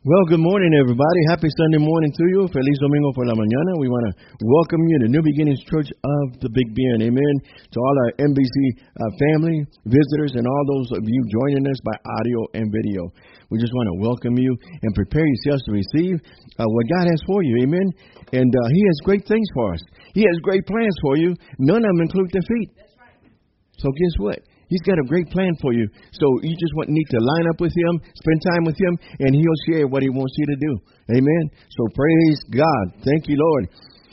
Well, good morning, everybody. Happy Sunday morning to you. Feliz Domingo por la mañana. We want to welcome you to New Beginnings Church of the Big Bend. Amen. To all our NBC family, visitors, and all those of you joining us by audio and video. We just want to welcome you and prepare yourselves to receive what God has for you. Amen. And He has great things for us. He has great plans for you. None of them include defeat. That's right. So guess what? He's got a great plan for you. So you just need to line up with Him, spend time with Him, and He'll share what He wants you to do. Amen. So praise God. Thank you, Lord.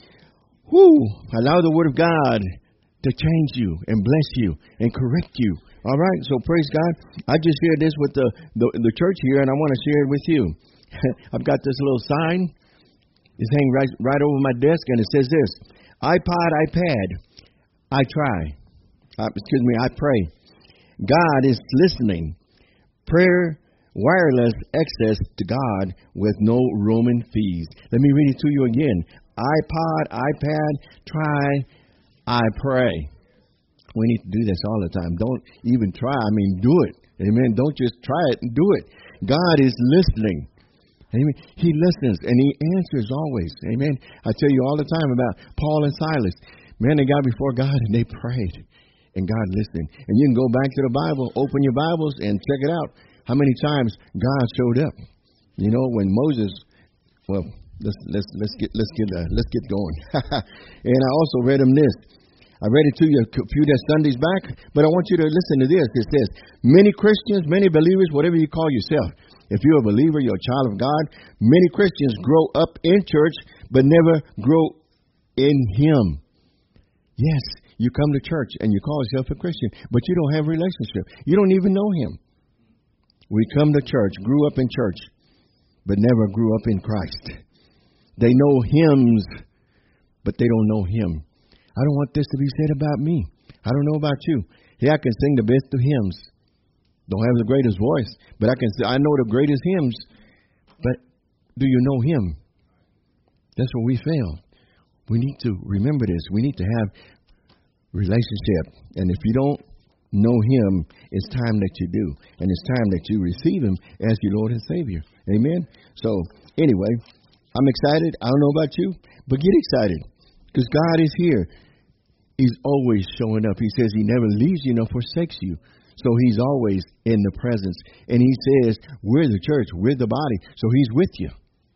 Allow the Word of God to change you and bless you and correct you. All right. So praise God. I just shared this with the church here, and I want to share it with you. I've got this little sign. It's hanging right over my desk, and it says this: iPad, I try. I pray. God is listening. Prayer, wireless access to God with no roaming fees. Let me read it to you again. iPad, try, I pray. We need to do this all the time. Don't even try. Do it. Amen. Don't just try it. Do it. God is listening. Amen. He listens and He answers always. Amen. I tell you all the time about Paul and Silas. Man, they got before God and they prayed. And God listened. And you can go back to the Bible, open your Bibles, and check it out. How many times God showed up? You know, when Moses. Well, let's get going. And I also read him this. I read it to you a few Sundays back, but I want you to listen to this. It says, many Christians, many believers, whatever you call yourself. If you're a believer, you're a child of God. Many Christians grow up in church, but never grow in Him. Yes. You come to church and you call yourself a Christian, but you don't have a relationship. You don't even know Him. We come to church, grew up in church, but never grew up in Christ. They know hymns, but they don't know Him. I don't want this to be said about me. I don't know about you. Yeah, I can sing the best of hymns. Don't have the greatest voice, but I know the greatest hymns. But do you know Him? That's where we fail. We need to remember this. We need to have relationship. And if you don't know Him, it's time that you do. And it's time that you receive Him as your Lord and Savior. Amen? So, anyway, I'm excited. I don't know about you, but get excited. Because God is here. He's always showing up. He says He never leaves you nor forsakes you. So He's always in the presence. And He says, we're the church. We're the body. So He's with you.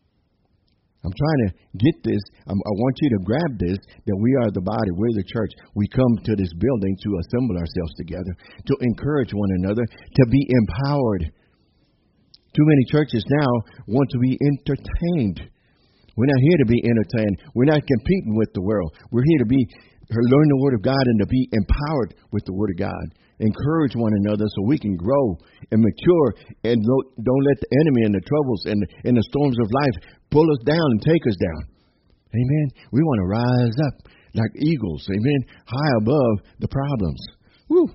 I'm trying to get this. I want you to grab this, that we are the body. We're the church. We come to this building to assemble ourselves together, to encourage one another, to be empowered. Too many churches now want to be entertained. We're not here to be entertained. We're not competing with the world. We're here to learn the Word of God and to be empowered with the Word of God. Encourage one another so we can grow and mature and don't let the enemy and the troubles and the storms of life pull us down and take us down. Amen. We want to rise up like eagles. Amen. High above the problems. Woo.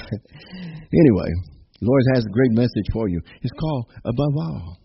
Anyway, the Lord has a great message for you. It's called Above All.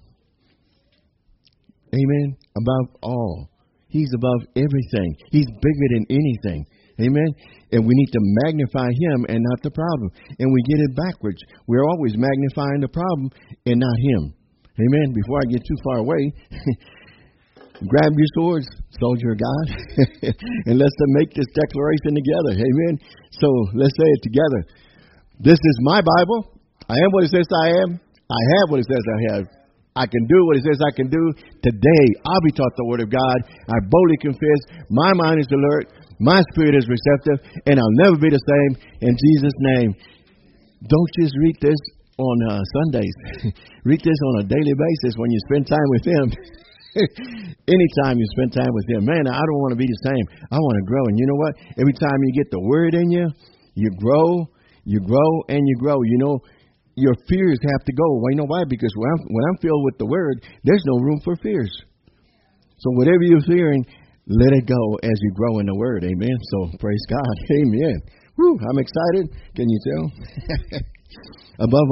Amen. Above all. He's above everything. He's bigger than anything. Amen. And we need to magnify Him and not the problem. And we get it backwards. We're always magnifying the problem and not Him. Amen. Before I get too far away, grab your swords, soldier of God, and let's make this declaration together. Amen. So let's say it together. This is my Bible. I am what it says I am. I have what it says I have. I can do what it says I can do. Today, I'll be taught the Word of God. I boldly confess. My mind is alert. My spirit is receptive. And I'll never be the same. In Jesus' name. Don't just read this on Sundays. Read this on a daily basis when you spend time with Him. Anytime you spend time with Him. Man, I don't want to be the same. I want to grow. And you know what? Every time you get the Word in you, you grow, and you grow. You know, your fears have to go. Well, you know why? Because when I'm filled with the Word, there's no room for fears. So whatever you're fearing, let it go as you grow in the Word. Amen. So praise God. Amen. Woo, I'm excited. Can you tell? Above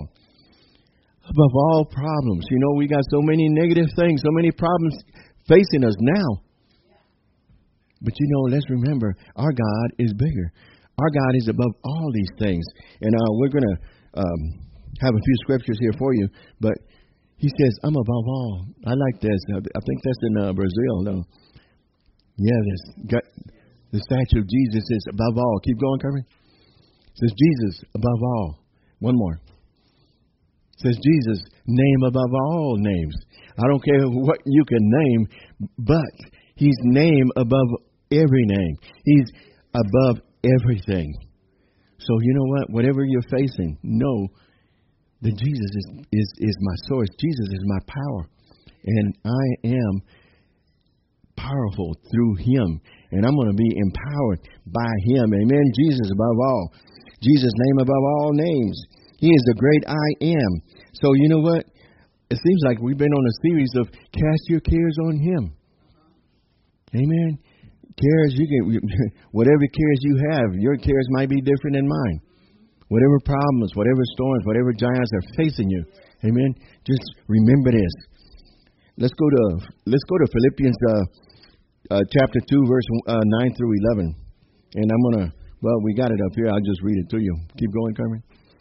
all problems. You know, we got so many negative things, so many problems facing us now. But you know, let's remember, our God is bigger. Our God is above all these things. And we're going to have a few scriptures here for you. But He says, I'm above all. I like this. I think that's in Brazil. No. Yeah, the statue of Jesus is above all. Keep going, Kirby. It says Jesus above all. One more. It says Jesus, name above all names. I don't care what you can name, but He's name above every name. He's above everything. So you know what? Whatever you're facing, know that Jesus is my source. Jesus is my power. And I am powerful through Him. And I'm going to be empowered by Him. Amen. Jesus above all. Jesus' name above all names. He is the great I am. So you know what? It seems like we've been on a series of cast your cares on Him. Amen. Cares, you can, whatever cares you have, your cares might be different than mine. Whatever problems, whatever storms, whatever giants are facing you. Amen. Just remember this. Let's go to Philippians chapter 2, verse 9 through 11. And I'm going to, well, we got it up here. I'll just read it to you. Keep going, Carmen.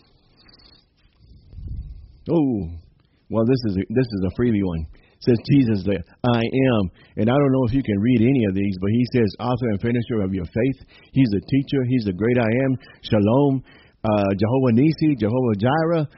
Oh, well, this is a freebie one. It says Jesus, the I am. And I don't know if you can read any of these, but He says, author and finisher of your faith. He's a teacher. He's the great I am. Shalom, Jehovah Nisi, Jehovah Jireh,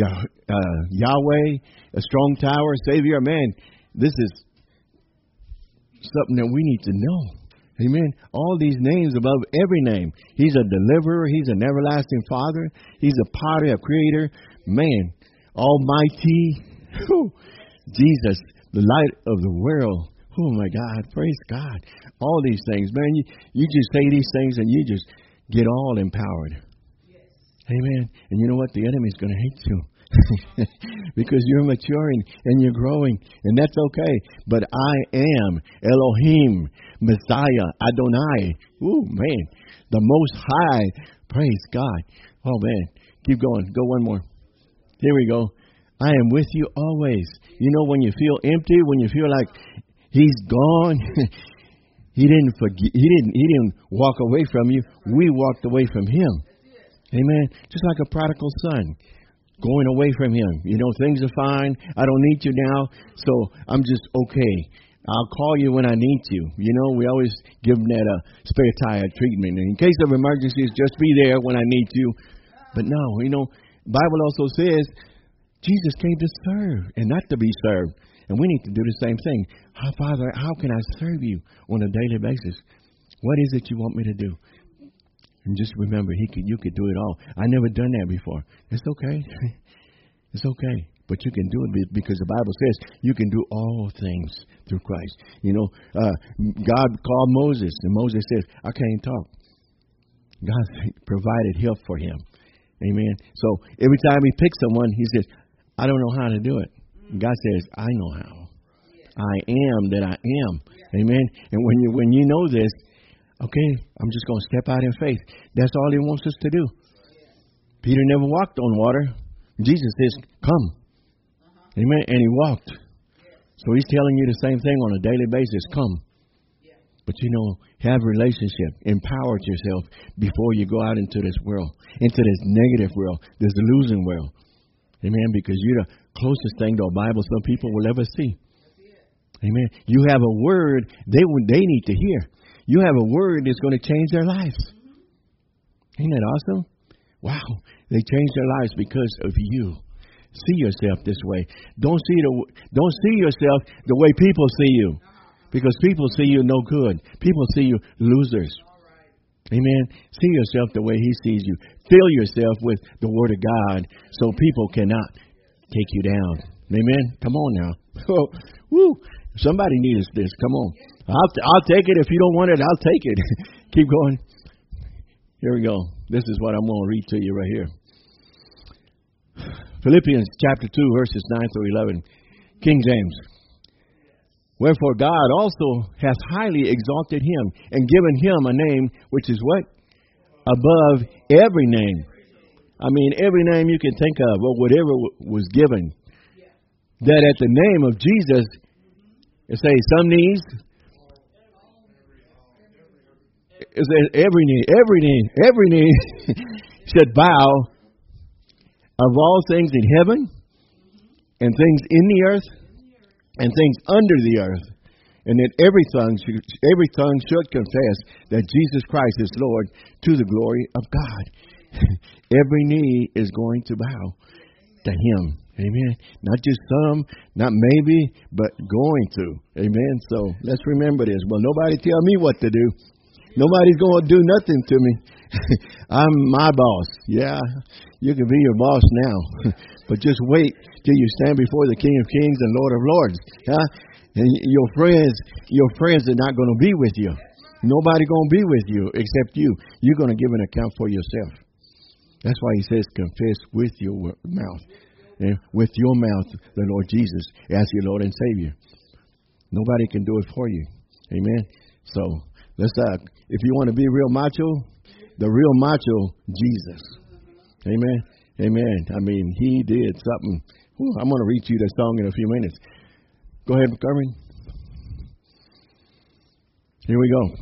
Yahweh, a strong tower, Savior. Man, this is something that we need to know. Amen. All these names above every name. He's a deliverer. He's an everlasting Father. He's a potter, a creator. Man, Almighty. Jesus, the light of the world. Oh, my God. Praise God. All these things. Man, you just say these things and you just get all empowered. Yes. Amen. And you know what? The enemy's going to hate you. Because you're maturing and you're growing, and that's okay. But I am Elohim, Messiah, Adonai. Ooh, man, the Most High. Praise God. Oh, man, keep going. Go one more. Here we go. I am with you always. You know, when you feel empty, when you feel like He's gone, He didn't forget. He didn't walk away from you. We walked away from Him. Amen. Just like a prodigal son. Going away from Him. You know, things are fine. I don't need you now, so I'm just okay. I'll call you when I need you. You know, we always give them that spare tire treatment. In case of emergencies, just be there when I need you. But no, you know, Bible also says Jesus came to serve and not to be served. And we need to do the same thing. Father, how can I serve you on a daily basis? What is it you want me to do? And just remember, you could do it all. I never done that before. It's okay. It's okay. But you can do it because the Bible says you can do all things through Christ. You know, God called Moses, and Moses says, I can't talk. God provided help for him. Amen. So every time He picks someone, He says, I don't know how to do it. And God says, I know how. I am that I am. Amen. And when you know this, okay, I'm just going to step out in faith. That's all He wants us to do. Peter never walked on water. Jesus says, come. Amen. And He walked. So He's telling you the same thing on a daily basis. Come. But you know, have a relationship. Empower yourself before you go out into this world. Into this negative world. This losing world. Amen. Because you're the closest thing to a Bible some people will ever see. Amen. You have a word they need to hear. You have a word that's going to change their lives. Ain't that awesome? Wow. They changed their lives because of you. See yourself this way. Don't see yourself the way people see you. Because people see you no good. People see you losers. Amen. See yourself the way He sees you. Fill yourself with the Word of God so people cannot take you down. Amen. Come on now. Woo. Somebody needs this. Come on. I'll take it. If you don't want it, I'll take it. Keep going. Here we go. This is what I'm going to read to you right here. Philippians chapter 2, verses 9 through 11. King James. Wherefore God also hath highly exalted Him and given Him a name which is what? Above every name. I mean, every name you can think of or whatever was given. That at the name of Jesus, it say some knees. It says every knee should bow of all things in heaven and things in the earth and things under the earth, and that every tongue should confess that Jesus Christ is Lord to the glory of God. Every knee is going to bow to Him. Amen. Not just some, not maybe, but going to. Amen. So let's remember this. Well, nobody tell me what to do. Nobody's going to do nothing to me. I'm my boss. Yeah, you can be your boss now. But just wait till you stand before the King of Kings and Lord of Lords. Huh? And your friends are not going to be with you. Nobody going to be with you except you. You're going to give an account for yourself. That's why He says confess with your mouth. And with your mouth, the Lord Jesus as your Lord and Savior. Nobody can do it for you. Amen. So let's if you want to be real macho, the real macho, Jesus. Amen. Amen. I mean, He did something. Ooh, I'm going to read you that song in a few minutes. Go ahead, Carmen. Here we go.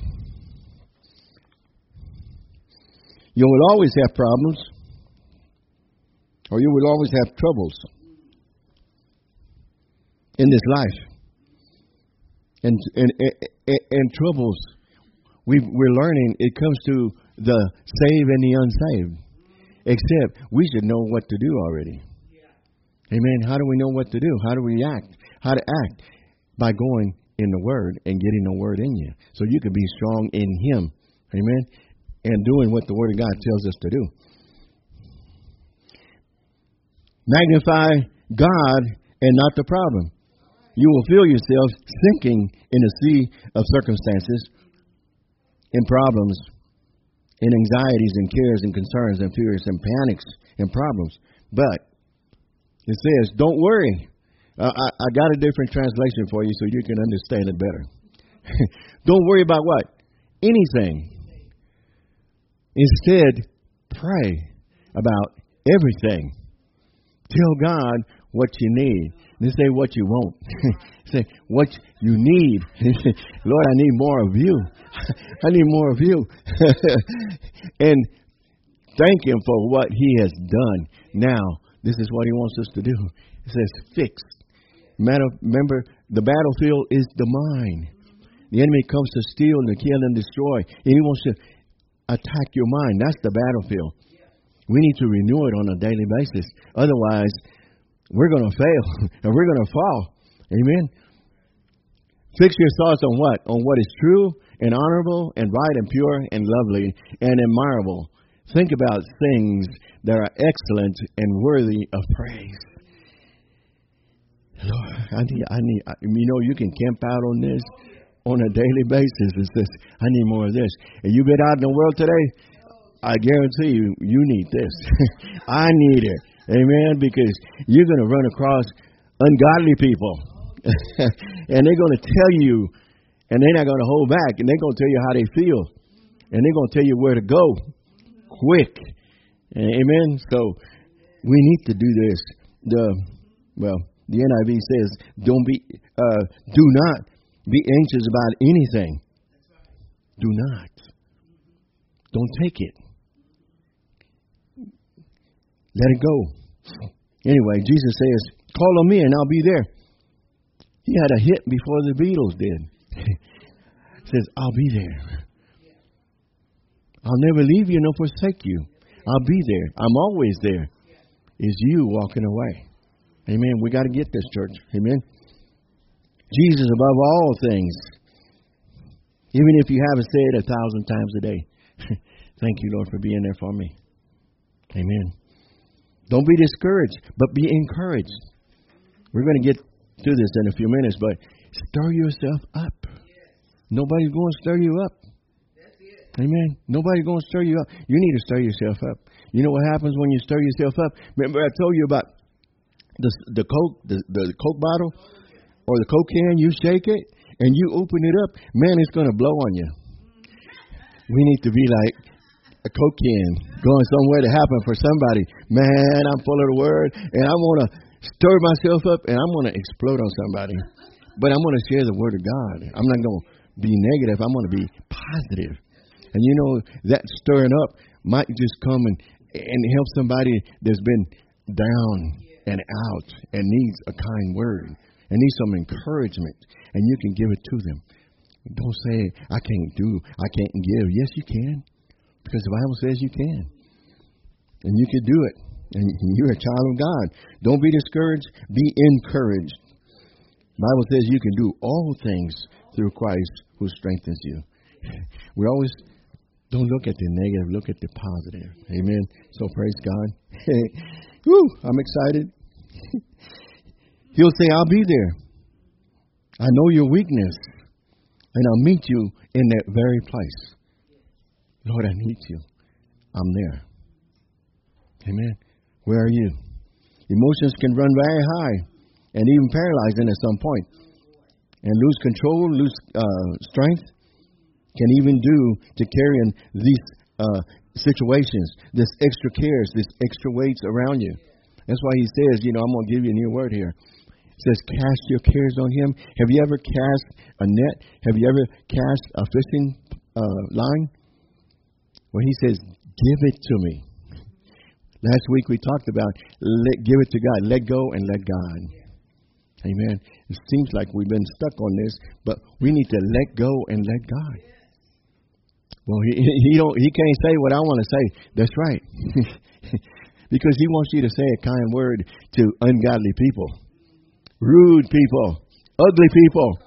You will always have problems. Or you will always have troubles in this life. And troubles, we're learning it comes to the saved and the unsaved. Except we should know what to do already. Amen. How do we know what to do? How do we act? How to act? By going in the Word and getting the Word in you. So you can be strong in Him. Amen. And doing what the Word of God tells us to do. Magnify God and not the problem. You will feel yourself sinking in a sea of circumstances, in problems, in anxieties and cares and concerns and fears and panics and problems. But it says, don't worry. I got a different translation for you so you can understand it better. Don't worry about what? Anything. Instead, pray about everything. Tell God what you need. Then say what you want. Say what you need. Lord, I need more of you. I need more of you. And thank Him for what He has done. Now, this is what He wants us to do. It says fix. Remember, the battlefield is the mind. The enemy comes to steal and to kill and destroy. And he wants to attack your mind. That's the battlefield. We need to renew it on a daily basis. Otherwise, we're going to fail and we're going to fall. Amen. Fix your thoughts on what? On what is true and honorable and right and pure and lovely and admirable. Think about things that are excellent and worthy of praise. Lord, you can camp out on this on a daily basis. It says, I need more of this. And you've been out in the world today, I guarantee you, you need this. I need it. Amen. Because you're going to run across ungodly people. And they're going to tell you, and they're not going to hold back, and they're going to tell you how they feel. And they're going to tell you where to go quick. Amen. So we need to do this. The NIV says, do not be anxious about anything. Do not. Don't take it. Let it go. Anyway, Jesus says, call on me and I'll be there. He had a hit before the Beatles did. He says, I'll be there. I'll never leave you nor forsake you. I'll be there. I'm always there. It's you walking away. Amen. We got to get this, church. Amen. Jesus above all things. Even if you haven't said it 1,000 times a day. Thank you, Lord, for being there for me. Amen. Don't be discouraged, but be encouraged. We're going to get to this in a few minutes, but stir yourself up. Nobody's going to stir you up. Amen. Nobody's going to stir you up. You need to stir yourself up. You know what happens when you stir yourself up? Remember I told you about the Coke bottle or the Coke can. You shake it and you open it up. Man, it's going to blow on you. We need to be like a Coke can going somewhere to happen for somebody. Man, I'm full of the Word and I want to stir myself up and I'm going to explode on somebody. But I'm going to share the Word of God. I'm not going to be negative. I'm going to be positive. And you know, that stirring up might just come and help somebody that's been down and out and needs a kind word and needs some encouragement, and you can give it to them. Don't say, I can't give. Yes, you can, because the Bible says you can. And you can do it. And you're a child of God. Don't be discouraged. Be encouraged. The Bible says you can do all things through Christ who strengthens you. We always don't look at the negative, look at the positive. Amen. So praise God. Woo, I'm excited. He'll say, I'll be there. I know your weakness, and I'll meet you in that very place. Lord, I need you. I'm there. Amen. Where are you? Emotions can run very high and even paralyze them at some point, and lose control, lose strength, can even do to carrying these situations, this extra cares, this extra weights around you. That's why he says, I'm going to give you a new word here. It says, cast your cares on him. Have you ever cast a net? Have you ever cast a fishing line? Well, he says, give it to me. Last week we talked about give it to God. Let go and let God. Amen. It seems like we've been stuck on this, but we need to let go and let God. Well, he can't say what I want to say. That's right. Because he wants you to say a kind word to ungodly people, rude people, ugly people.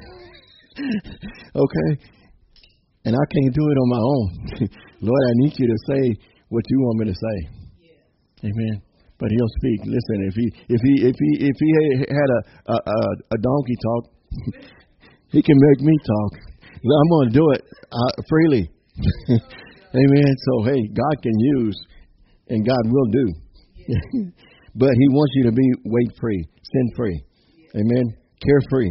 Okay? And I can't do it on my own. Lord, I need you to say what you want me to say. Amen. But he'll speak. Listen, if he had a donkey talk, he can make me talk. I'm going to do it freely. Amen. So, hey, God can use, and God will do. But he wants you to be weight-free, sin-free. Amen. Carefree.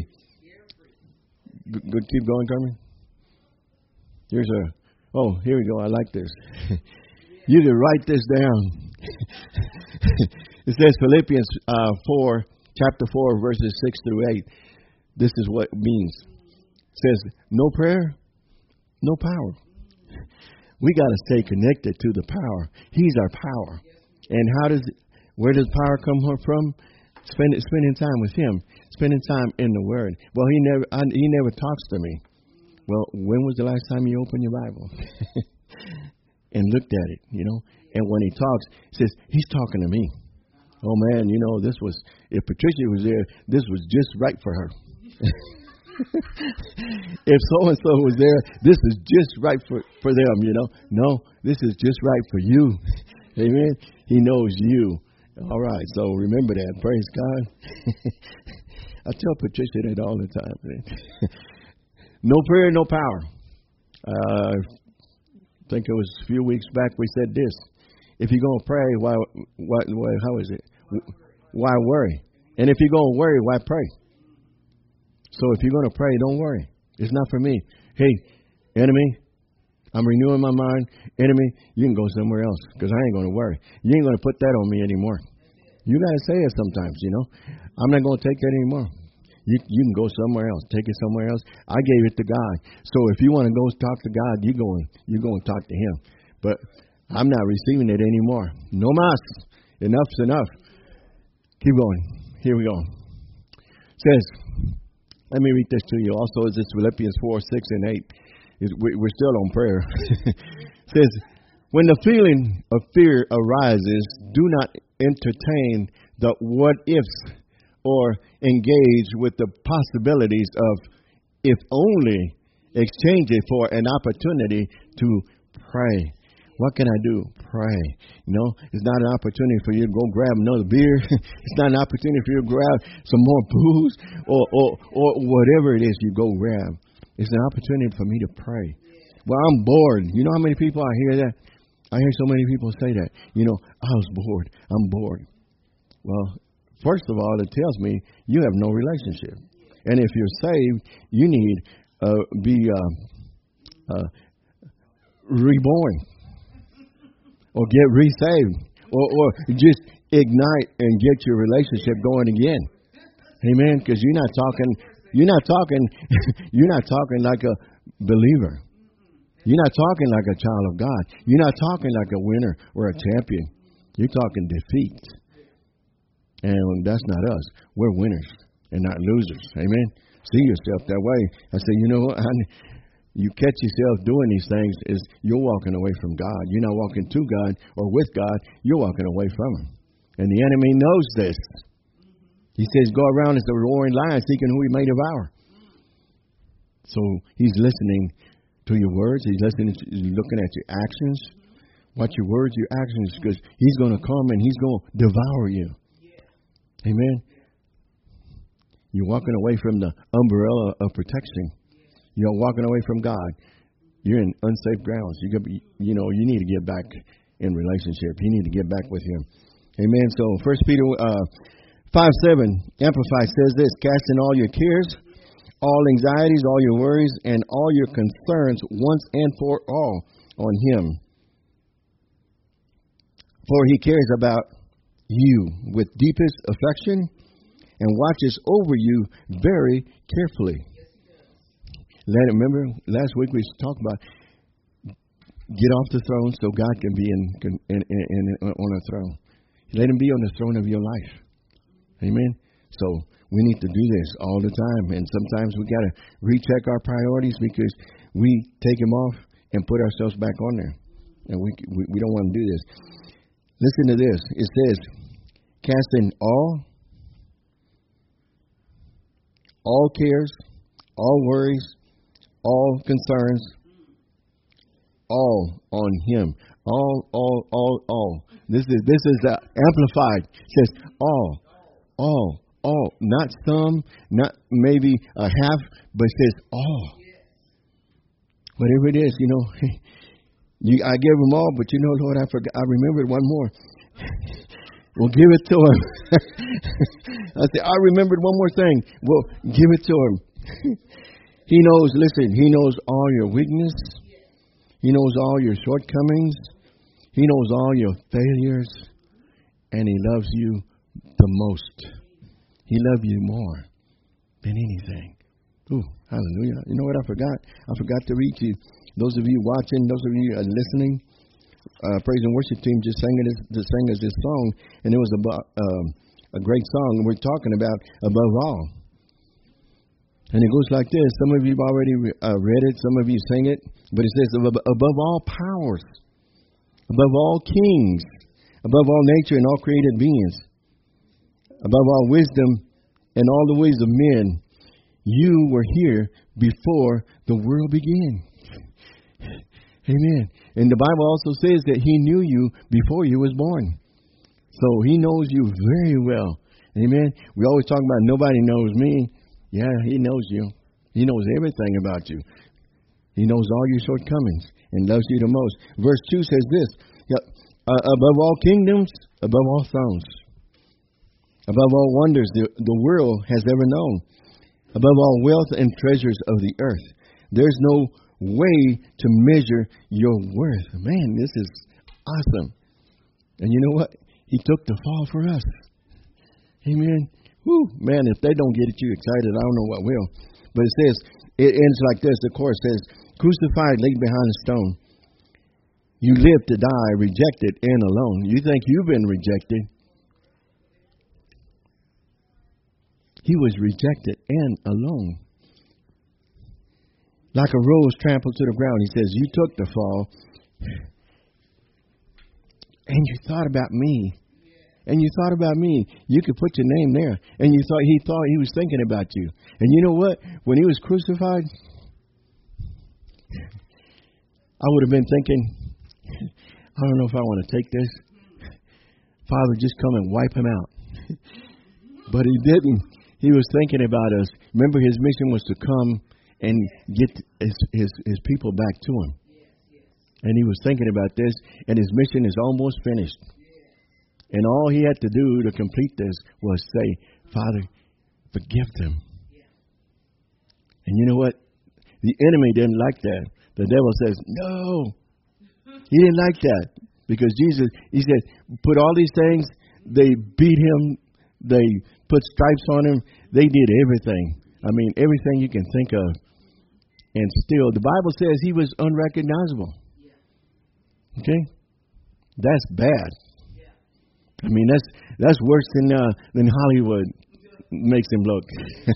Good. Keep going, Carmen. Here we go. I like this. You can write this down. It says Philippians 4, chapter 4, verses 6 through 8. This is what it means. It says, no prayer, no power. We got to stay connected to the power. He's our power. And where does power come from? Spending time with him, spending time in the Word. Well, he never talks to me. Well, when was the last time you opened your Bible and looked at it, And when he talks, he says, he's talking to me. Oh, man, if Patricia was there, this was just right for her. If so-and-so was there, this is just right for them, No, this is just right for you. Amen. He knows you. All right, so remember that. Praise God. I tell Patricia that all the time. No prayer, no power. I think it was a few weeks back we said this. If you're going to pray, how is it? Why worry? And if you're going to worry, why pray? So if you're going to pray, don't worry. It's not for me. Hey, enemy, I'm renewing my mind. Enemy, you can go somewhere else because I ain't going to worry. You ain't going to put that on me anymore. You got to say it sometimes, I'm not going to take that anymore. You can go somewhere else. Take it somewhere else. I gave it to God. So if you want to go talk to God, you're going to talk to him. But I'm not receiving it anymore. No mas. Enough's enough. Keep going. Here we go. It says, let me read this to you. Also, is this Philippians 4, 6, and 8. We're still on prayer. It says, when the feeling of fear arises, do not entertain the what-ifs or engage with the possibilities of, if only, exchange it for an opportunity to pray. What can I do? Pray. It's not an opportunity for you to go grab another beer. It's not an opportunity for you to grab some more booze or whatever it is you go grab. It's an opportunity for me to pray. Well, I'm bored. You know how many people I hear that? I hear so many people say that. I was bored. I'm bored. Well, first of all, it tells me you have no relationship. And if you're saved, you need be reborn. Or get resaved, or just ignite and get your relationship going again. Amen. Because you're not talking like a believer. You're not talking like a child of God. You're not talking like a winner or a champion. You're talking defeat. And that's not us. We're winners and not losers. Amen. See yourself that way. I say, you know what? You catch yourself doing these things is you're walking away from God. You're not walking to God or with God. You're walking away from Him. And the enemy knows this. He says, go around as a roaring lion seeking who he may devour. So he's listening to your words. He's looking at your actions. Watch your words, your actions, because he's going to come and he's going to devour you. Yeah. Amen. You're walking away from the umbrella of protection. You're walking away from God. You're in unsafe grounds. You need to get back in relationship. You need to get back with Him. Amen. So 1 Peter 5:7 Amplified says this: casting all your cares, all anxieties, all your worries, and all your concerns once and for all on Him. For He cares about you with deepest affection and watches over you very carefully. Remember, last week we talked about get off the throne so God can be on a throne. Let Him be on the throne of your life. Amen. So we need to do this all the time, and sometimes we got to recheck our priorities because we take Him off and put ourselves back on there, and we don't want to do this. Listen to this. It says, casting all cares, all worries, all concerns, all on Him. All. This is amplified. It says all. Not some, not maybe a half, but it says all. Whatever it is, I gave them all, but Lord, I forgot. I remembered one more. Well, give it to Him. I said, I remembered one more thing. Well, give it to Him. He knows, listen, He knows all your weakness. He knows all your shortcomings. He knows all your failures. And He loves you the most. He loves you more than anything. Ooh, hallelujah. You know what I forgot? I forgot to read to you. Those of you watching, those of you listening, praise and worship team just sang us this song, and it was about a great song. We're talking about above all. And it goes like this. Some of you have already read it. Some of you sang it. But it says, above all powers, above all kings, above all nature and all created beings, above all wisdom and all the ways of men, you were here before the world began. Amen. And the Bible also says that He knew you before you was born. So He knows you very well. Amen. We always talk about nobody knows me. Yeah, He knows you. He knows everything about you. He knows all your shortcomings and loves you the most. Verse 2 says this, above all kingdoms, above all thrones, above all wonders the world has ever known, above all wealth and treasures of the earth. There's no way to measure your worth. Man, this is awesome. And you know what? He took the fall for us. Amen. Woo, man, if they don't get you excited, I don't know what will. But it says, it ends like this. The chorus says, crucified, laid behind a stone. You live to die, rejected and alone. You think you've been rejected. He was rejected and alone. Like a rose trampled to the ground. He says, you took the fall. And you thought about me. And you thought about me. You could put your name there. And he thought he was thinking about you. And you know what? When He was crucified, I would have been thinking, I don't know if I want to take this. Father, just come and wipe him out. But He didn't. He was thinking about us. Remember, His mission was to come and get his people back to Him. And He was thinking about this, and His mission is almost finished. And all He had to do to complete this was say, Father, forgive them. And you know what? The enemy didn't like that. The devil says, no. He didn't like that. Because Jesus, He said, put all these things, they beat Him, they put stripes on Him, they did everything. I mean, everything you can think of. And still, the Bible says He was unrecognizable. Okay? That's bad. I mean, that's worse than Hollywood makes him look.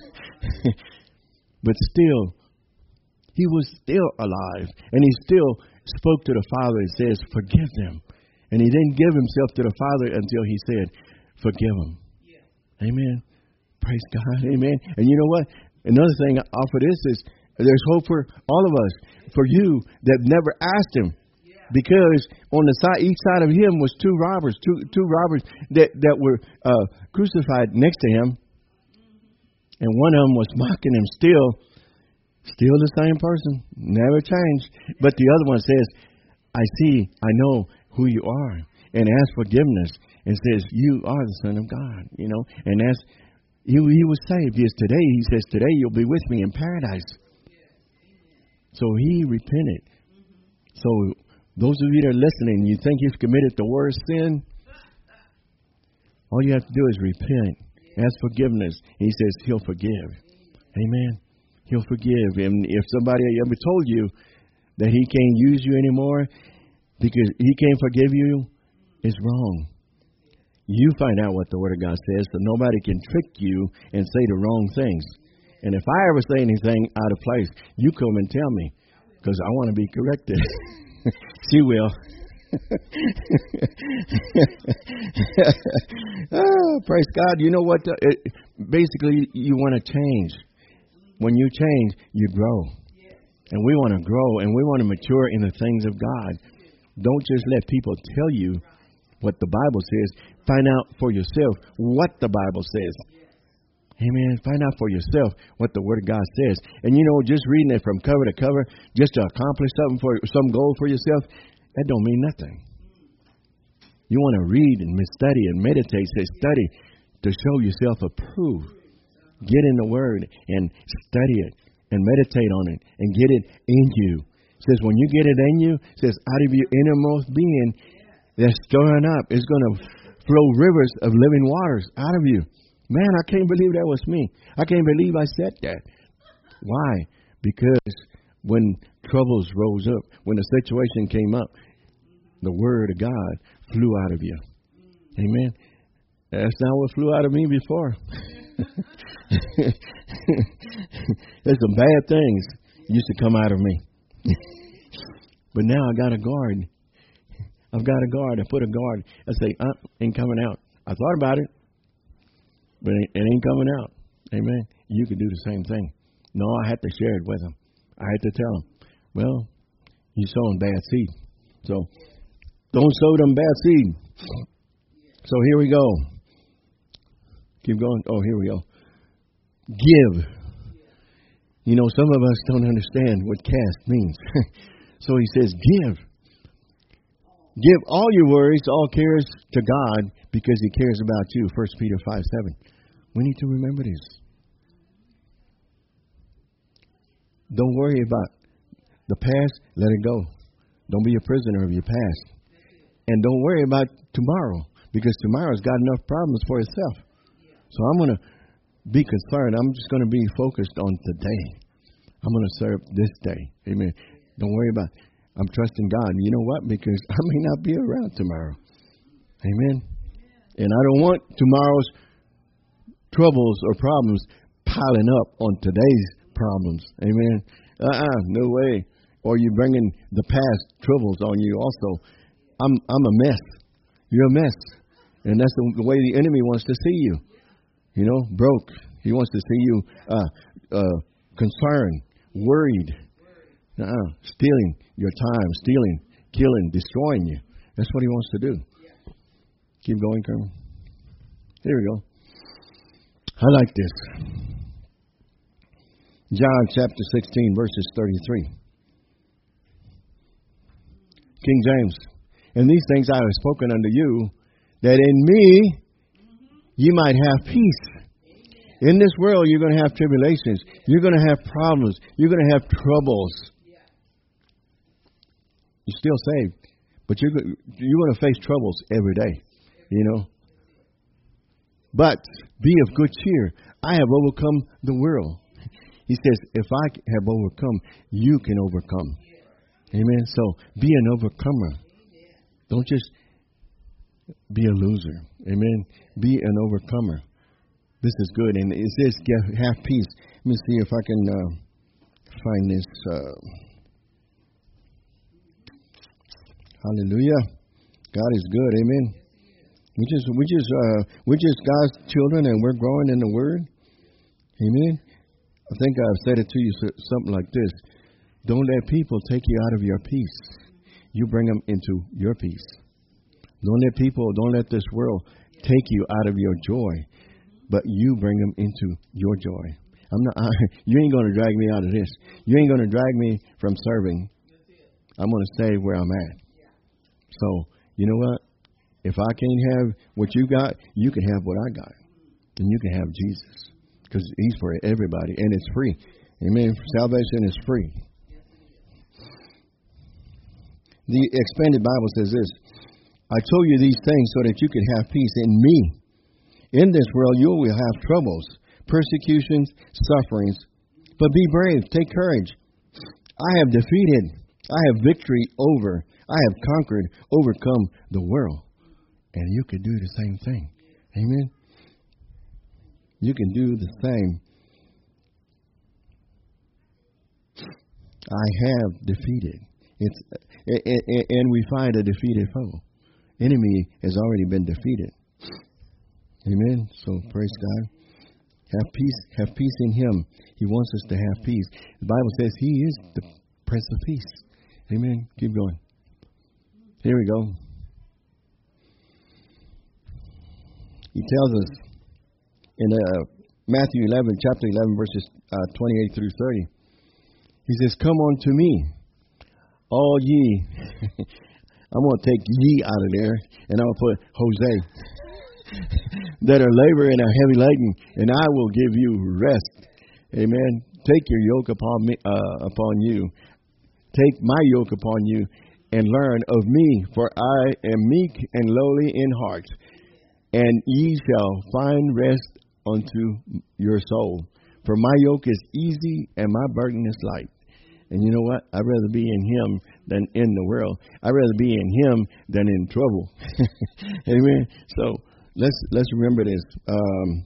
But still, he was still alive, and he still spoke to the Father and says, "Forgive them." And he didn't give himself to the Father until he said, "Forgive them." Yeah. Amen. Praise God. Amen. And you know what? Another thing off of this is there's hope for all of us, for you that never asked him. Because on the side, each side of him was two robbers that were crucified next to him, and one of them was mocking him. Still the same person, never changed. But the other one says, "I see, I know who you are," and asks forgiveness, and says, "You are the Son of God." You know, and that's he was saved. Yes, today he says, "Today you'll be with me in paradise." So he repented. So those of you that are listening, you think you've committed the worst sin? All you have to do is repent, ask forgiveness. He says he'll forgive. Amen. He'll forgive. And if somebody ever told you that he can't use you anymore because he can't forgive you, it's wrong. You find out what the Word of God says, so nobody can trick you and say the wrong things. And if I ever say anything out of place, you come and tell me, because I want to be corrected. She will. Oh, praise God. You know what? Basically, you want to change. When you change, you grow. And we want to grow, and we want to mature in the things of God. Don't just let people tell you what the Bible says. Find out for yourself what the Bible says. Amen. Find out for yourself what the Word of God says. And you know, just reading it from cover to cover, just to accomplish something for some goal for yourself, that don't mean nothing. You want to read and study and meditate. Say study to show yourself approved. Get in the Word and study it and meditate on it and get it in you. It says when you get it in you, it says out of your innermost being, that's stirring up. It's going to flow rivers of living waters out of you. Man, I can't believe that was me. I can't believe I said that. Why? Because when troubles rose up, when the situation came up, the Word of God flew out of you. Amen. That's not what flew out of me before. There's some bad things used to come out of me. But now I got a guard. I've got a guard. I put a guard. I say, ain't coming out. I thought about it, but it ain't coming out. Amen. You can do the same thing. No, I had to share it with them. I had to tell them, well, you're sowing bad seed. So don't sow them bad seed. So here we go. Keep going. Oh, here we go. Give. You know, some of us don't understand what cast means. So he says, give. Give all your worries, all cares to God because he cares about you. 1 Peter 5:7. We need to remember this. Don't worry about the past. Let it go. Don't be a prisoner of your past. And don't worry about tomorrow because tomorrow's got enough problems for itself. So I'm going to be concerned. I'm just going to be focused on today. I'm going to serve this day. Amen. Don't worry about it. I'm trusting God. You know what? Because I may not be around tomorrow. Amen. And I don't want tomorrow's troubles or problems piling up on today's problems. Amen. No way. Or you bringing the past troubles on you also. I'm a mess. You're a mess. And that's the way the enemy wants to see you. You know, broke. He wants to see you concerned, worried, stealing your time, stealing, killing, destroying you. That's what he wants to do. Keep going, Carmen. Here we go. I like this. John chapter 16, verses 33. King James. And these things I have spoken unto you, that in me you might have peace. In this world, you're going to have tribulations. You're going to have problems. You're going to have troubles. You're still saved, but you're going to face troubles every day, you know. But be of good cheer. I have overcome the world. He says, if I have overcome, you can overcome. Amen. So be an overcomer. Don't just be a loser. Amen. Be an overcomer. This is good. And it says have peace. Let me see if I can find this. Hallelujah. God is good. Amen. We're just God's children, and we're growing in the Word. Amen. I think I've said it to you something like this. Don't let people take you out of your peace. You bring them into your peace. Don't let this world take you out of your joy, but you bring them into your joy. You ain't going to drag me out of this. You ain't going to drag me from serving. I'm going to stay where I'm at. So, you know what? If I can't have what you got, you can have what I got. And you can have Jesus. Because He's for everybody. And it's free. Amen. Salvation is free. The Expanded Bible says this. I told you these things so that you could have peace in me. In this world you will have troubles, persecutions, sufferings. But be brave. Take courage. I have defeated. I have victory over. I have conquered, overcome the world. And you can do the same thing. Amen. You can do the same. I have defeated. And we find a defeated foe. Enemy has already been defeated. Amen. So praise God. Have peace in Him. He wants us to have peace. The Bible says He is the Prince of Peace. Amen. Keep going. Here we go. He tells us in Matthew 11, chapter 11, verses 28 through 30. He says, "Come unto me, all ye." I'm going to take ye out of there, and I'm going to put Jose. "That are laboring and are heavy laden, and I will give you rest." Amen. Take your yoke upon you. Take my yoke upon you, and learn of me, for I am meek and lowly in heart, and ye shall find rest unto your soul. For my yoke is easy and my burden is light. And you know what? I'd rather be in Him than in the world. I'd rather be in Him than in trouble. Amen. So let's remember this. It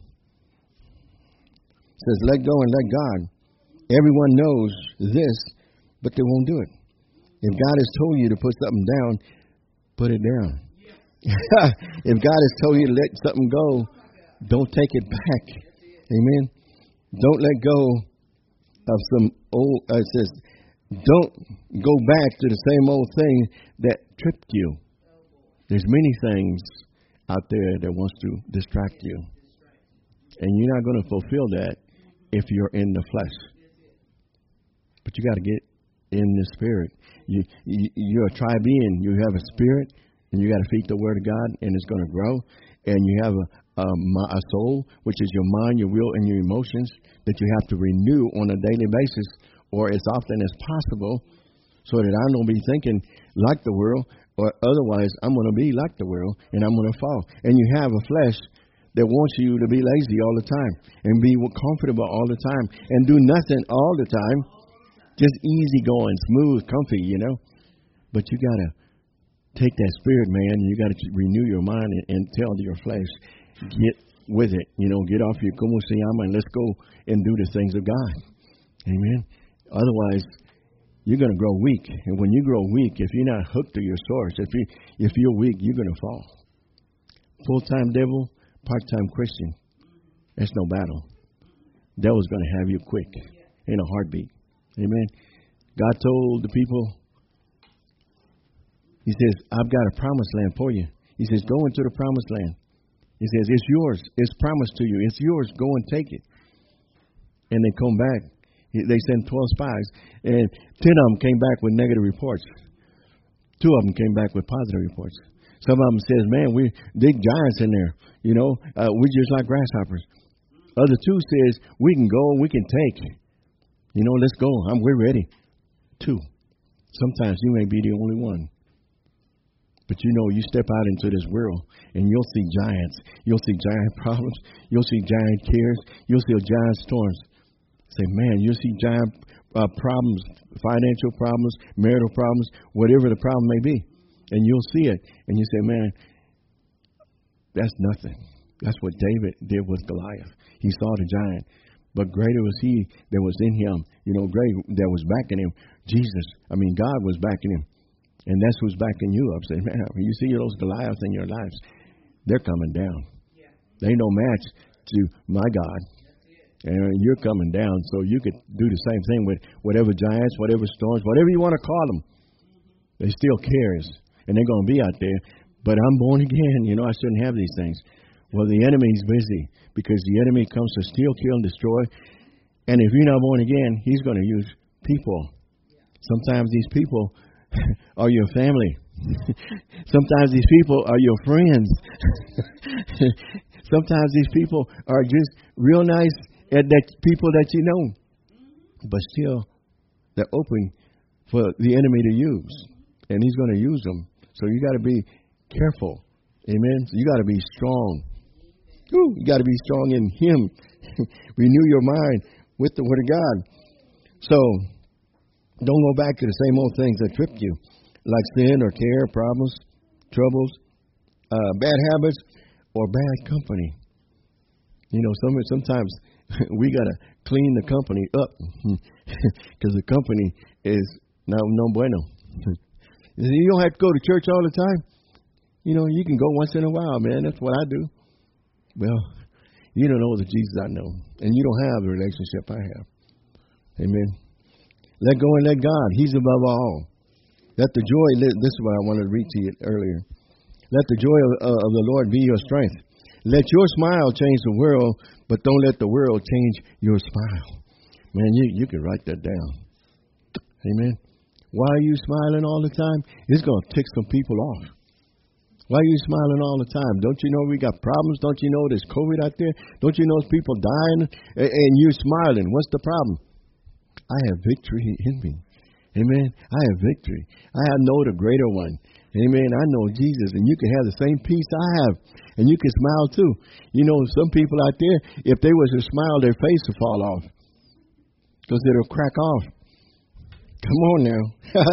says, let go and let God. Everyone knows this, but they won't do it. If God has told you to put something down, put it down. If God has told you to let something go, don't take it back. Amen. Don't let go of some old, it says, don't go back to the same old thing that tripped you. There's many things out there that wants to distract you. And you're not going to fulfill that if you're in the flesh. But you got to get in the spirit. You're a tri-being. You have a spirit, and you got to feed the word of God, and it's going to grow. And you have a soul, which is your mind, your will, and your emotions that you have to renew on a daily basis, or as often as possible, so that I don't be thinking like the world, or otherwise I'm going to be like the world, and I'm going to fall. And you have a flesh that wants you to be lazy all the time, and be comfortable all the time, and do nothing all the time, just easy going, smooth, comfy, you know. But you got to take that spirit, man, and you got to renew your mind and tell your flesh, get with it, you know, get off your como se llama, and let's go and do the things of God. Amen. Otherwise, you're going to grow weak. And when you grow weak, if you're not hooked to your source, if you're weak, you're going to fall. Full-time devil, part-time Christian. That's no battle. Devil's going to have you quick in a heartbeat. Amen. God told the people, He says, I've got a promised land for you. He says, go into the promised land. He says, it's yours. It's promised to you. It's yours. Go and take it. And they come back. They sent 12 spies, and 10 of them came back with negative reports. 2 of them came back with positive reports. Some of them says, man, we big giants in there. You know, we're just like grasshoppers. Other 2 says, we can go, we can take. You know, let's go. We're ready. 2. Sometimes you may be the only one. But you know, you step out into this world, and you'll see giants. You'll see giant problems. You'll see giant cares. You'll see giant storms. Say, man, you'll see giant problems, financial problems, marital problems, whatever the problem may be. And you'll see it. And you say, man, That's nothing. That's what David did with Goliath. He saw the giant, but greater was he that was in him. Great that was backing him. God was backing him. And that's who's backing you up. Say, man, when you see those Goliaths in your lives, they're coming down. Yeah. They ain't no match to my God. And you're coming down, so you could do the same thing with whatever giants, whatever storms, whatever you want to call them. They still cares, and they're going to be out there. But I'm born again. I shouldn't have these things. Well, the enemy's busy because the enemy comes to steal, kill, and destroy. And if you're not born again, he's going to use people. Sometimes these people are your family. Sometimes these people are your friends. Sometimes these people are just real nice and that people that you know. But still, they're open for the enemy to use. And he's going to use them. So you got to be careful. Amen. So you got to be strong. Ooh, you got to be strong in him. Renew your mind with the word of God. So don't go back to the same old things that tripped you, like sin or care, problems, troubles, bad habits, or bad company. Sometimes we got to clean the company up because the company is no bueno. You don't have to go to church all the time. You can go once in a while, man. That's what I do. Well, you don't know the Jesus I know, and you don't have the relationship I have. Amen. Let go and let God. He's above all. Let the joy, this is what I wanted to read to you earlier. Let the joy of the Lord be your strength. Let your smile change the world, but don't let the world change your smile. Man, you can write that down. Amen. Why are you smiling all the time? It's going to tick some people off. Why are you smiling all the time? Don't you know we got problems? Don't you know there's COVID out there? Don't you know there's people dying? And you're smiling. What's the problem? I have victory in me. Amen. I have victory. I know the greater one. Amen. I know Jesus, and you can have the same peace I have, and you can smile too. Some people out there, if they was to smile, their face will fall off because it'll crack off. Come on now.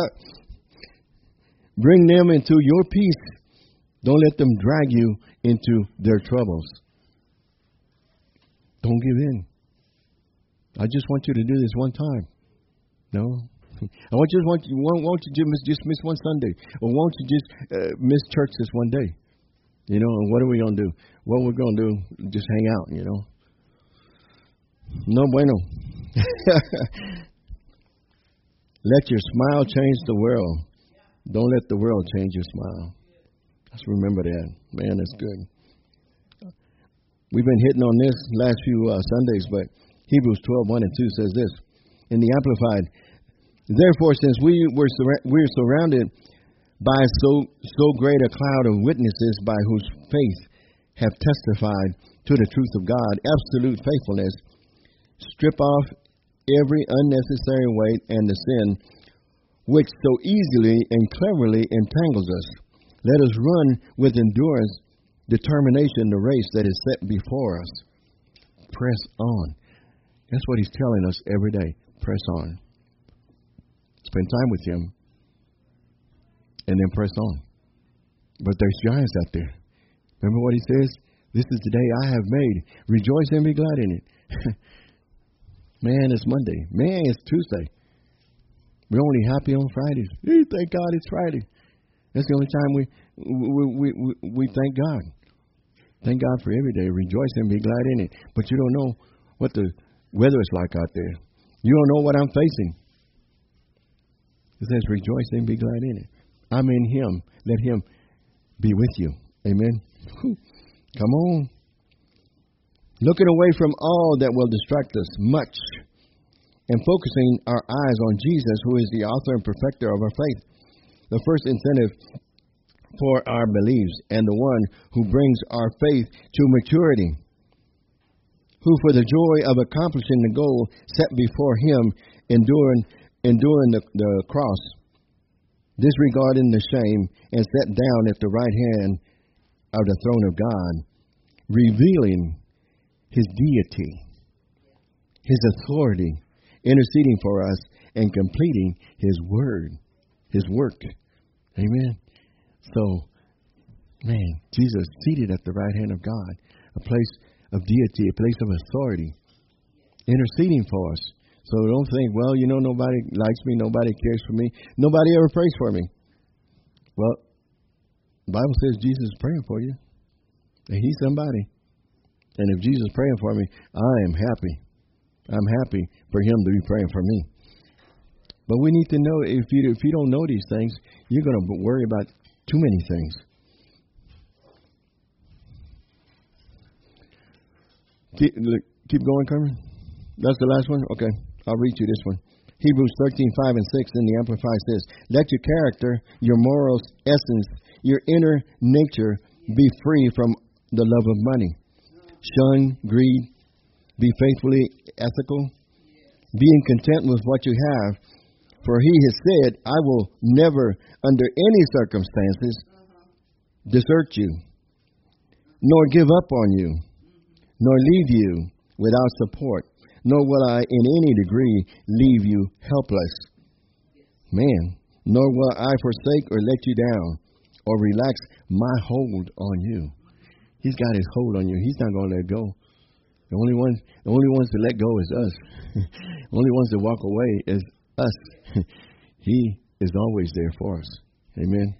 Bring them into your peace. Don't let them drag you into their troubles. Don't give in. I just want you to do this one time. No. Won't you just miss one Sunday? Or won't you just miss church this one day? And what are we going to do? What we're going to do, just hang out, No bueno. Let your smile change the world. Don't let the world change your smile. Let's remember that. Man, that's good. We've been hitting on this last few Sundays, but Hebrews 12:1-2 says this. In the Amplified, therefore, since we're surrounded by so great a cloud of witnesses by whose faith have testified to the truth of God, absolute faithfulness, strip off every unnecessary weight and the sin which so easily and cleverly entangles us. Let us run with endurance, determination, the race that is set before us. Press on. That's what he's telling us every day. Press on. Spend time with him. And then press on. But there's giants out there. Remember what he says? This is the day I have made. Rejoice and be glad in it. Man, it's Monday. Man, it's Tuesday. We're only happy on Fridays. Hey, thank God it's Friday. That's the only time we thank God. Thank God for every day. Rejoice and be glad in it. But you don't know what the weather is like out there. You don't know what I'm facing. It says rejoice and be glad in it. I'm in him. Let him be with you. Amen. Come on. Looking away from all that will distract us much and focusing our eyes on Jesus, who is the author and perfecter of our faith, the first incentive for our beliefs and the one who brings our faith to maturity, who for the joy of accomplishing the goal set before him enduring the cross, disregarding the shame, and sat down at the right hand of the throne of God, revealing his deity, his authority, interceding for us, and completing his word, his work. Amen. So Man, Jesus seated at the right hand of God, a place of deity, a place of authority, interceding for us. So don't think, well, nobody likes me, nobody cares for me, nobody ever prays for me. Well, the Bible says Jesus is praying for you, and he's somebody. And if Jesus is praying for me, I am happy. I'm happy for him to be praying for me. But we need to know, if you don't know these things, you're going to worry about too many things. Keep going, Carmen. That's the last one? Okay, I'll read you this one. Hebrews 13:5 and 6 in the Amplified says, let your character, your morals, essence, your inner nature be free from the love of money. Shun greed. Be faithfully ethical. Being content with what you have. For he has said, I will never, under any circumstances, desert you, nor give up on you, nor leave you without support, nor will I in any degree leave you helpless. Man, nor will I forsake or let you down, or relax my hold on you. He's got his hold on you. He's not going to let go. The only ones to let go is us. The only ones to walk away is us. He is always there for us. Amen.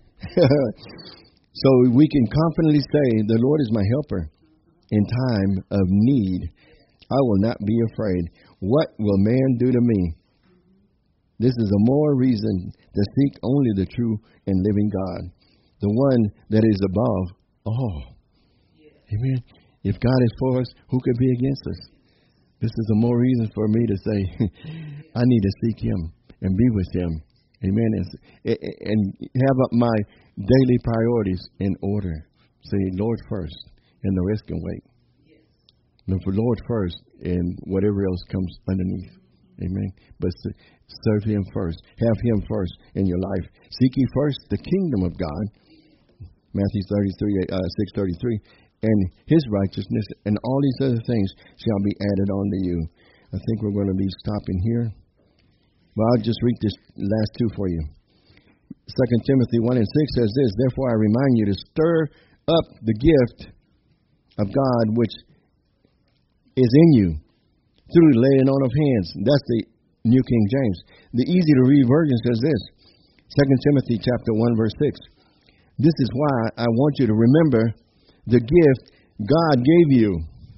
So we can confidently say, the Lord is my helper in time of need. I will not be afraid. What will man do to me? This is a more reason to seek only the true and living God, the one that is above all. Amen. If God is for us, who could be against us? This is a more reason for me to say, I need to seek him and be with him. Amen. And have up my daily priorities in order. Say, Lord first, and the rest can wait. Look for Lord first, and whatever else comes underneath. Amen. But serve him first. Have him first in your life. Seek ye first the kingdom of God. Matthew 6:33. And his righteousness and all these other things shall be added unto you. I think we're going to be stopping here. Well, I'll just read this last two for you. 2 Timothy 1 and 6 says this, therefore I remind you to stir up the gift of God which is in you through the laying on of hands. That's the New King James. The easy to read version says this, 2 Timothy chapter 1 verse 6. This is why I want you to remember the gift God gave you.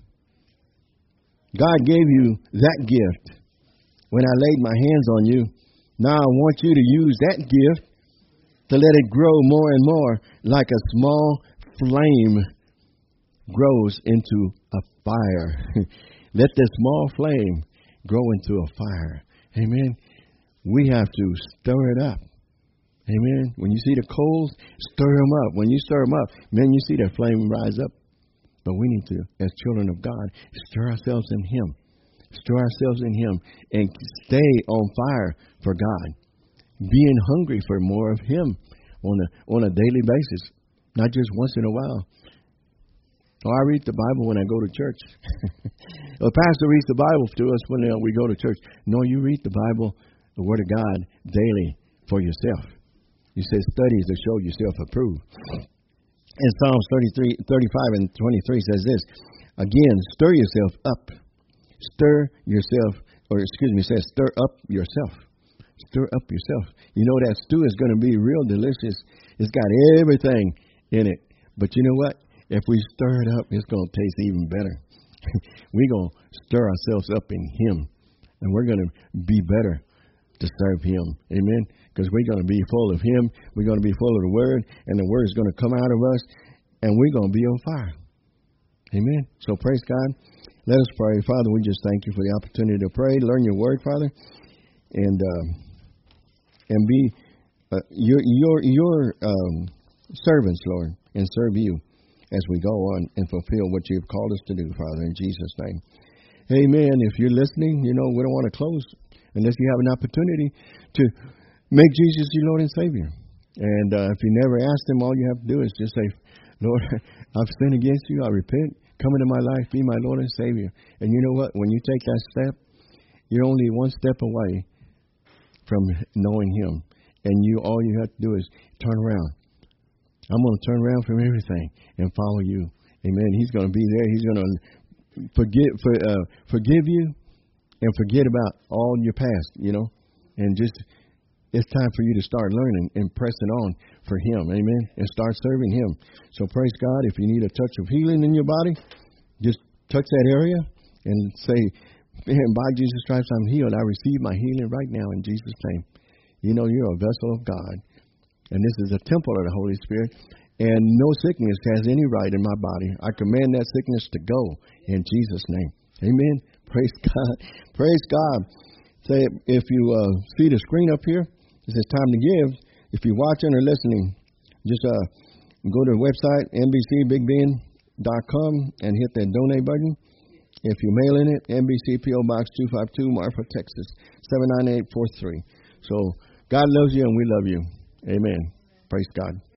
God gave you that gift when I laid my hands on you. Now I want you to use that gift to let it grow more and more like a small flame grows into a fire. Let the small flame grow into a fire. Amen. We have to stir it up. Amen. When you see the coals, stir them up. When you stir them up, man, you see that flame rise up. But we need to, as children of God, stir ourselves in him. Stir ourselves in him and stay on fire for God. Being hungry for more of him on a daily basis, not just once in a while. Oh, I read the Bible when I go to church. The pastor reads the Bible to us when we go to church. No, you read the Bible, the Word of God, daily for yourself. You say study to show yourself approved. And Psalms 35 and 23 says this. Again, stir yourself up. Stir yourself, says stir up yourself. Stir up yourself. You know that stew is going to be real delicious. It's got everything in it. But you know what? If we stir it up, it's going to taste even better. We're going to stir ourselves up in him. And we're going to be better to serve him. Amen. Because we're going to be full of him. We're going to be full of the word. And the word is going to come out of us. And we're going to be on fire. Amen. So praise God. Let us pray. Father, we just thank you for the opportunity to pray. Learn your word, Father. And be your servants, Lord. And serve you as we go on and fulfill what you've called us to do, Father, in Jesus' name. Amen. If you're listening, we don't want to close unless you have an opportunity to make Jesus your Lord and Savior. And if you never asked him, all you have to do is just say, Lord, I've sinned against you. I repent. Come into my life. Be my Lord and Savior. And you know what? When you take that step, you're only one step away from knowing him. And all you have to do is turn around I'm going to turn around from everything and follow you. Amen. He's going to be there. He's going to forgive you and forget about all your past, and just it's time for you to start learning and pressing on for Him. Amen. And start serving Him. So praise God. If you need a touch of healing in your body, just touch that area and say, man, by Jesus Christ, I'm healed. I receive my healing right now in Jesus' name. You're a vessel of God. And this is a temple of the Holy Spirit. And no sickness has any right in my body. I command that sickness to go in Jesus' name. Amen. Praise God. Praise God. Say, if you see the screen up here, it says time to give. If you're watching or listening, just go to the website, NBCBigBend.com, and hit that donate button. If you're mailing it, NBC P.O. Box 252, Marfa, Texas, 79843. So God loves you and we love you. Amen. Praise God.